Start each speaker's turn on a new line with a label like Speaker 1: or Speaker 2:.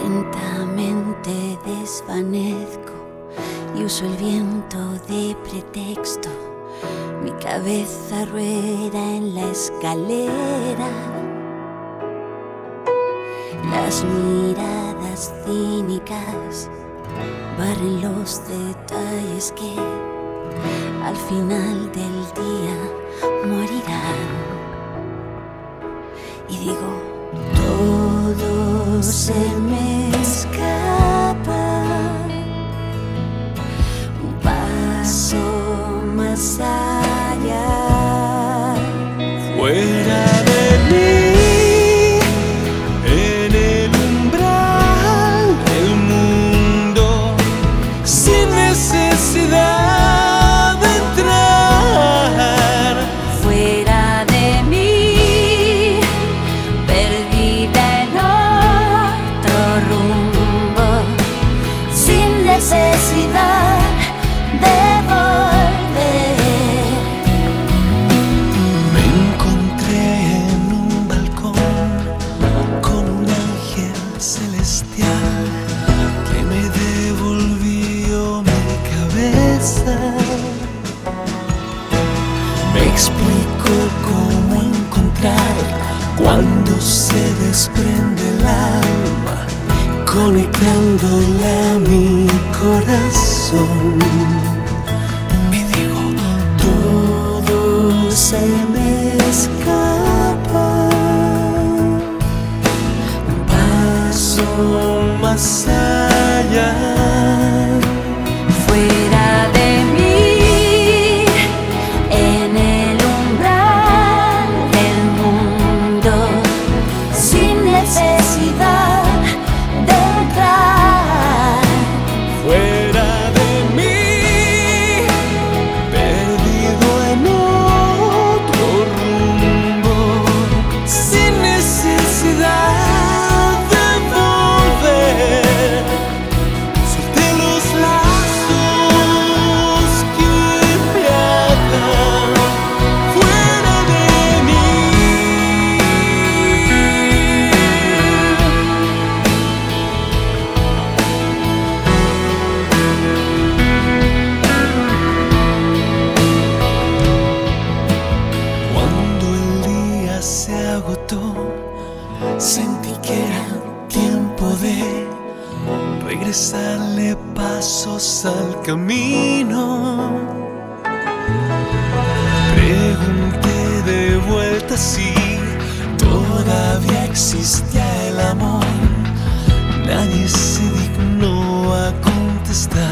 Speaker 1: Lentamente desvanezco y uso el viento de pretexto. Mi cabeza rueda en la escalera. Las miradas cínicas barren los detalles que al final del día morirán. Y digo, todo se me escapa. Un paso más allá.
Speaker 2: Fuera de mí, en el umbral del mundo, sin necesidad de entrar.
Speaker 1: Fuera de mí, perdida en otro rumbo, sin necesidad de volver.
Speaker 2: Me encontré en un balcón con un ángel celestial que me devolvió mi cabeza. Me explicó cómo encontrar cuando se desprende el alma, conectándola a mi corazón. Me dijo, todo se me escapa. Un paso más allá.
Speaker 1: Fuera de mí, en el umbral del mundo, sin necesidad de entrar.
Speaker 2: Fuera de mí, perdido en otro rumbo, sin necesidad de volver. Solté los lazos que me atan. Fuera de mí. Cuando el día se agotó, sentí que era tiempo de regresarle pasos al camino. Pregunté de vuelta si todavía existía el amor. Nadie se dignó a contestar.